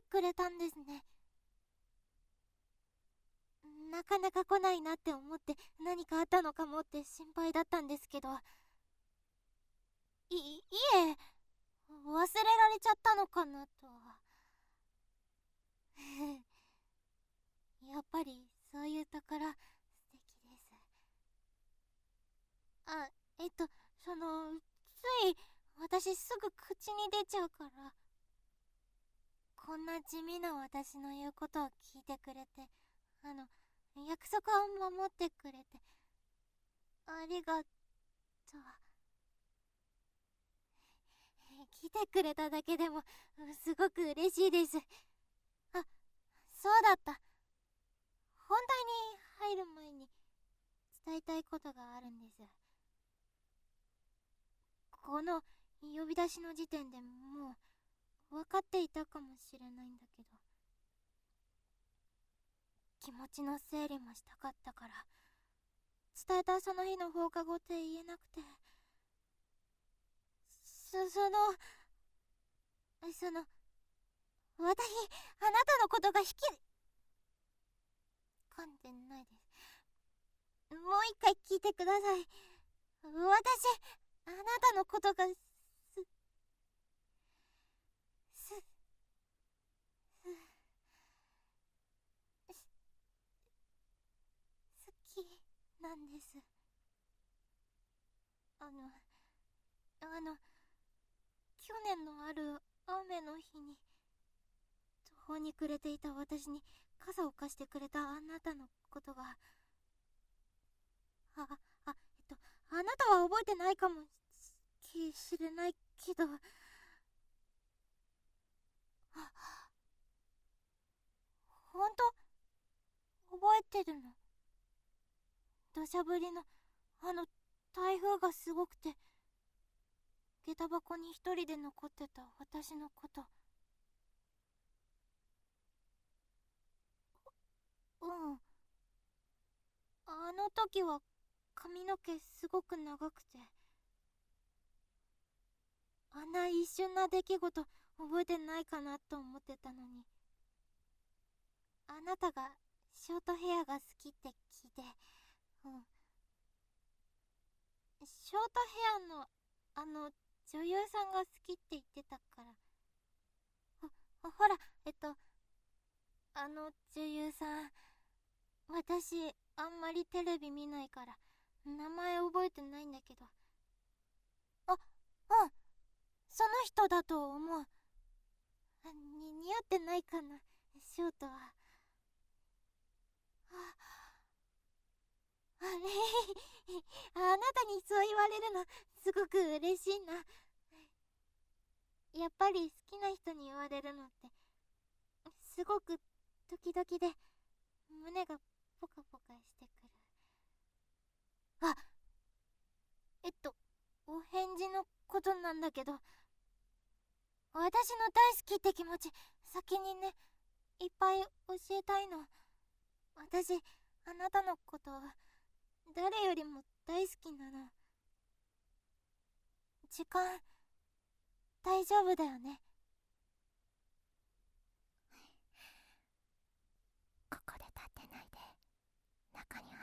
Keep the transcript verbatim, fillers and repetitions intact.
くれたんですね。なかなか来ないなって思って何かあったのかもって心配だったんですけど、い、いえ、忘れられちゃったのかなとは。やっぱりそういうところ素敵です。あ、えっと、その、つい私すぐ口に出ちゃうから、こんな地味な私の言うことを聞いてくれて、あの、約束を守ってくれて、ありがとう。来てくれただけでもすごく嬉しいです。あ、そうだった。本題に入る前に伝えたいことがあるんです。この呼び出しの時点でもう分かっていたかもしれないんだけど、気持ちの整理もしたかったから伝えたその日の放課後って言えなくて、そ、その、その、私、あなたのことが引き、噛んでないです。もう一回聞いてください。私、あなたのことが、す、す、す、好きなんです。あの、あの、去年のある雨の日に、途方に暮れていた私に傘を貸してくれたあなたのことが、あ、あ、えっと、あなたは覚えてないかもししれないけど、あ、ほんと覚えてるの？土砂降りの、あの、台風がすごくて、下駄箱に一人で残ってた私のこと。うん。あの時は髪の毛すごく長くて、あんな一瞬な出来事覚えてないかなと思ってたのに、あなたがショートヘアが好きって聞いて、うん。ショートヘアの、あの、女優さんが好きって言ってたから。ほ、ほら、えっと、あの女優さん、私、あんまりテレビ見ないから、名前覚えてないんだけど。あ、うん、その人だと思う。に、似合ってないかな、ショートは。あ、あれあなたにそう言われるの、すごく嬉しいな。やっぱり好きな人に言われるのって、すごくドキドキで、胸がポカポカしてくる。あ、えっと、お返事のことなんだけど、私の大好きって気持ち、先にね、いっぱい教えたいの。私、あなたのことは、誰よりも大好きなの。時間、大丈夫だよね？ここで立ってないで、中に